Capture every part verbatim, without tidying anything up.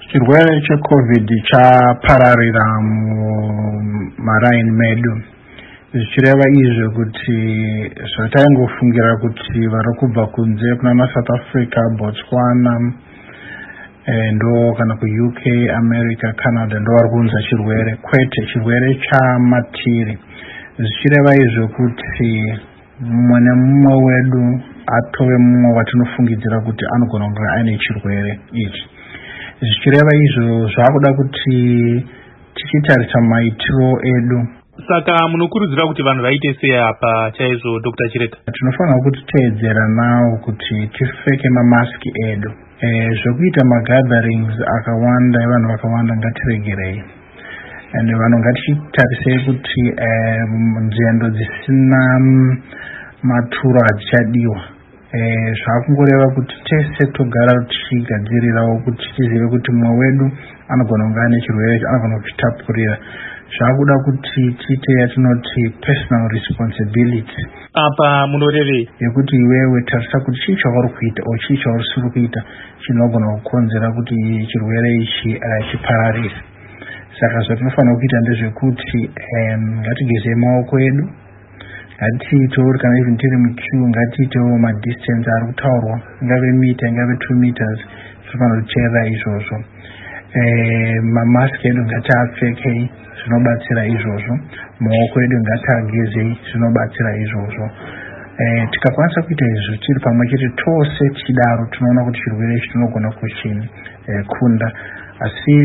Chirwere cheCovid chapararira mumaraini medu, zvichireva izvo kuti zvataingofungira kuti vari kubva kunze kuna South Africa, Botswana, eh, ndo kana ku-U K, America, Canada ndo vari kuunza chirwere. Kwete, chirwere chamatiri. Zvichireva izvo kuti mumwe nemumwe wedu atove mumwe watinofungidzira kuti anogona kunge aine chirwere ichi. Zvichireva izvo zvakuda kuti tichitarisa maitiro edu. Saka munokurudzira kuti vanhu vaite sei apa chaizvo Doctor Chireka? Tinofanira kuti teedzera nawo kuti tipfeke mamaski edu. Eh, zvokuita magatherings akawanda evanhu vakawanda ngatiregerei. And vanhu ngatichitarisei kuti eh, nzendo dzisina maturo hadzichadiwa. Eh, zvakungoreva kuti tese togara tichigadzirirawo kuti tizive kuti mumwe wedu anogona kunge ane chirwere anogona kuchitapurira. Zvakuda kuti tiite yatinoti personal responsibility. Apa munorevei? Yekuti iwewe tarisa kuti chii chauri kuita o chii chauri usiri kuita chinogona kukonzera kuti chirwere ichi uh, chipararire. Saka zvatinofanira kuita ndezvekuti um, ngatigezei maoko edu, ngatiitewo kana even tiri muqueue ngatiitewo madistance ari kutaurwa, ingave mita ingave two meters, tinofanira kuteerera izvozvo. Eh, mamaski edu ngatiapfekei, zvinobatsira izvozvo. Maoko edu ngatiagezei, zvinobatsira izvozvo. Eh, tikakwanisa kuita izvo tiri pamwe chete tose tichidaro tinoona kuti chirwere ichi tinogona kuchini eh, kunda. Asi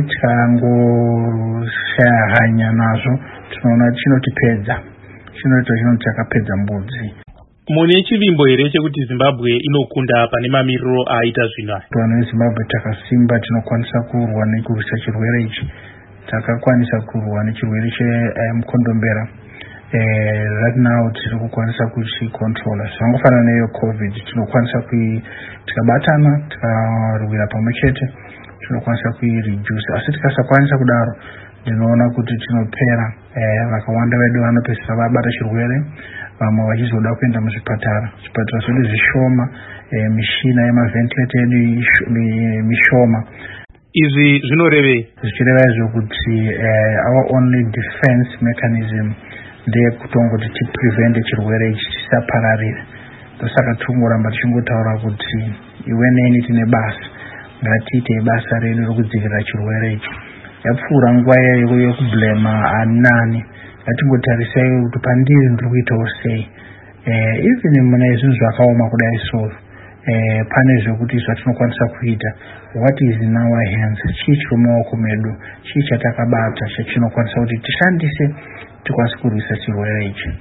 tikangoshaya hanya nazvo tinoona chinotipedza, chinoita chinoti chakapedza mbudzi. Mune chivimbo here chekuti Zimbabwe inokunda pane mamiriro aita zvino? Vanhu veZimbabwe takasimba, tinokwanisa kurwa nekurwisa chirwere ichi. Takakwanisa kurwa nechirwere chemukondombera. Eh, right now tiri kukwanisa kuchicontrola. Zvangofanana neyo COVID, tinokwanisa kui tikabatana tikarwira pamwe chete tinokwanisa kuireduce. Asi tikasakwanisa kudaro ndinoona kuti tinopera. Eh, vakawanda vedu vanopedzisira vabata chirwere, vamwe vachizoda kuenda muzvipatara. Zvipatara zvedu zvishoma, eh, mishina yemavhentilator edu mishoma. Izvi zvinorevei? Zvichireva izvo kuti uh, our only defense mechanism ndeyekutongoti tiprevente chirwere ichi chisapararira. Ndosaka tongoramba tichingotaura kuti iwe neni tine basa, ngatiite basa redu rokudzivirira chirwere ichi. Yapfuura nguva yekublema ani nani, ngatingotarisai kuti pandiri ndiri kuitawo sei. Eh, even mune zvinhu zvakaoma kudai so eh, pane zvokuti zvatinokwanisa kuita. What is in our hands? Chii chiri mumaoko medu, chii chatakabata chinokwanisa kuti tishandise tikwanise kurwisa chirwere ichi.